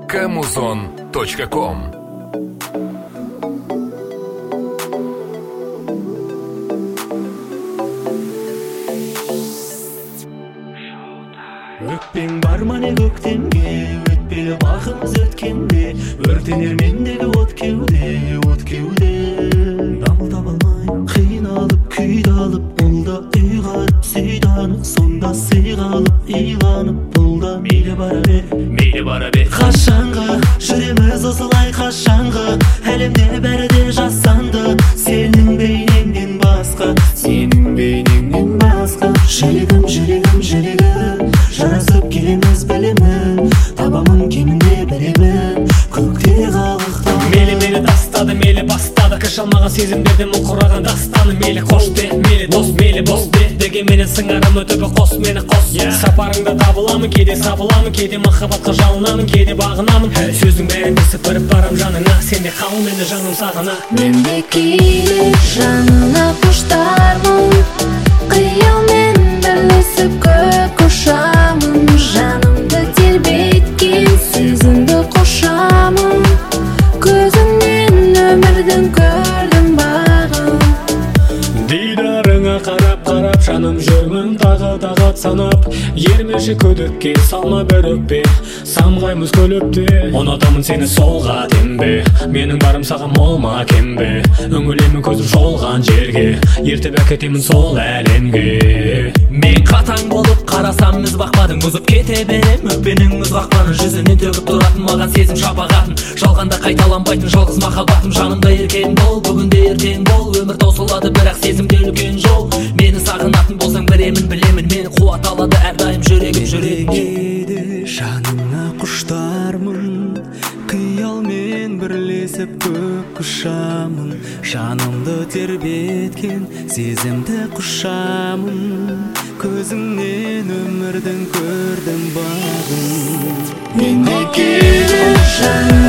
kamuzon.com. Өкпең бар ма не көктемге, өтпелі бақымыз өткенде, өртенер мендегі от кеуде. Дамыл табалмай, қиналып, күйді алып, ұлда үйғарып, сүйданып, сонда сыйғалып, иланып, бұлда мейлі бара бер. Қашанғы жүреміз осылай қашанғы, әлемде бәрі де жасанды, сенің бейнеңнен басқа. Жүрегім, жарасып келеміз білемін, табамын кемінде білемін, көкте қалықтан. Мейлі тастады, мейлі бастады, кіш алмаған сезімдерді мұң құраған дастаны. Мейлі қош де, мейлі дос, мейлі бос де, деген менен сыңарым өтіпі қос мені қос. Сапарыңда табыламын, кейде сабыламын, кейде махаббатқа жалынамын, кейде бағынамын. Сөздің бәрінде сыпырып барам жаныңа, сенде қал мені жаным сағына. Мен де кейде жанына құштармын, қиялмен бірлесіп көк ұшамын, жанымды тербеткен сезімді қошамын, көзіңнен өмірдің көрдім бағым. Дидарыңа қарап, жаным жүрмін тағы санап, ермеші көдікке салма бір өкпе, самғаймыз көліпте. Ұнатамын сені солға дембе, менің барым саған мол ма кембе, үңілемін көзім шолған жерге, ертіп әкетемін сол әлемге. Мен қатаң болып қарасам міз бақпадың, бұзып кете берем өкпенің мұз бақпанын, жүзінен төгіп тұратын маған сезім шапағатын, жалғанда қайталанбайтын жалғыз махаббатым. Жанымда еркен бол, бүгінде ертең бол, өмір таусылады бірақ сезімде үлкен жол. Мені сағынатын болсаң білемін, мені қуат алады әрдайым жүрегім. Кейде жаныңа құштармын, қиялмен бірлесіп көк ұшамын, жанымды тербеткен сезімді құшамын, көзіңнен өмірдің көрдім бағым. Мен де кейде жаныңа